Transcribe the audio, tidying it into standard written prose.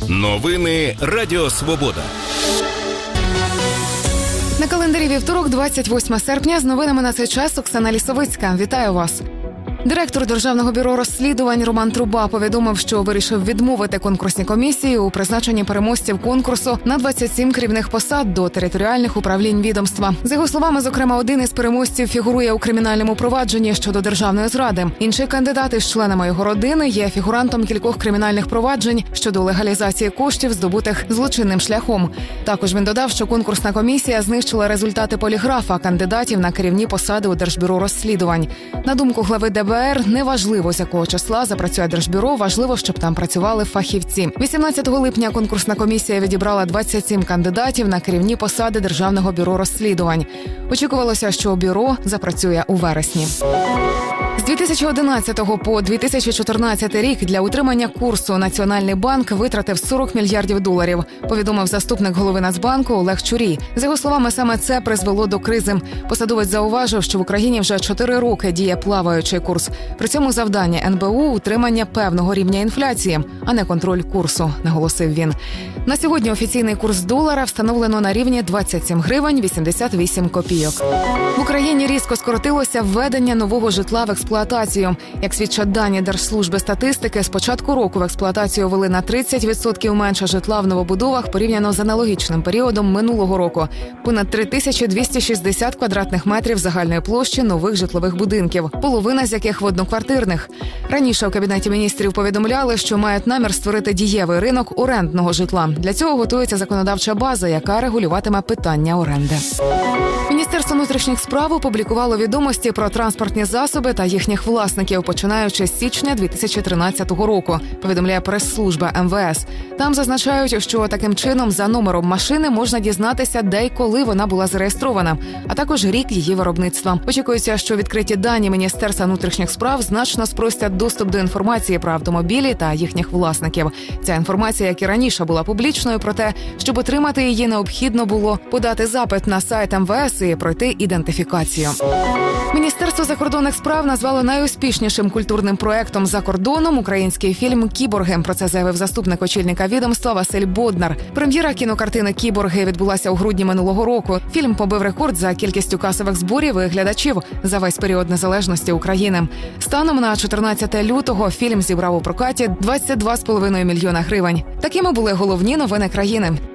Новини Радіо Свобода. На календарі вівторок, 28 серпня. З новинами на цей час Оксана Лісовицька. Вітаю вас. Директор Державного бюро розслідувань Роман Труба повідомив, що вирішив відмовити конкурсній комісії у призначенні переможців конкурсу на 27 керівних посад до територіальних управлінь відомства. За його словами, зокрема, один із переможців фігурує у кримінальному провадженні щодо державної зради. Інший кандидат із членами його родини є фігурантом кількох кримінальних проваджень щодо легалізації коштів, здобутих злочинним шляхом. Також він додав, що конкурсна комісія знищила результати поліграфа кандидатів на керівні посади у Держбюро розслідувань. На думку глави ДБР, неважливо, з якого числа запрацює Держбюро, важливо, щоб там працювали фахівці. 18 липня конкурсна комісія відібрала 27 кандидатів на керівні посади Державного бюро розслідувань. Очікувалося, що бюро запрацює у вересні. З 2011 по 2014 рік для утримання курсу Національний банк витратив $40 мільярдів, повідомив заступник голови Нацбанку Олег Чурій. За його словами, саме це призвело до кризи. Посадовець зауважив, що в Україні вже 4 роки діє плаваючий курс. При цьому завдання НБУ – утримання певного рівня інфляції, а не контроль курсу, наголосив він. На сьогодні офіційний курс долара встановлено на рівні 27 гривень 88 копійок. В Україні різко скоротилося введення нового житла в експлуатацію. Як свідчать дані Держслужби статистики, з початку року в експлуатацію ввели на 30% менше житла в новобудовах порівняно з аналогічним періодом минулого року. Понад 3260 квадратних метрів загальної площі нових житлових будинків, половина з яких в одноквартирних. Раніше у Кабінеті міністрів повідомляли, що мають намір створити дієвий ринок орендного житла. Для цього готується законодавча база, яка регулюватиме питання оренди. Міністерство внутрішніх справ опублікувало відомості про транспортні засоби та їхніх власників, починаючи з січня 2013 року, повідомляє прес-служба МВС. Там зазначають, що таким чином за номером машини можна дізнатися, де й коли вона була зареєстрована, а також рік її виробництва. Очікується, що відкриті дані Міністерства внутрішніх справ значно спростять доступ до інформації про автомобілі та їхніх власників. Ця інформація, як і раніше, була публічною, проте, щоб отримати її, необхідно було подати запит на сайт МВС і пройти ідентифікацію. Міністерство закордонних справ назвало найуспішнішим культурним проектом за кордоном український фільм «Кіборги». Про це заявив заступник очільника відомства Василь Боднар. Прем'єра кінокартини «Кіборги» відбулася у грудні минулого року. Фільм побив рекорд за кількістю касових зборів і глядачів за весь період незалежності України. Станом на 14 лютого фільм зібрав у прокаті $22,5 мільйона. Такими були головні новини країни.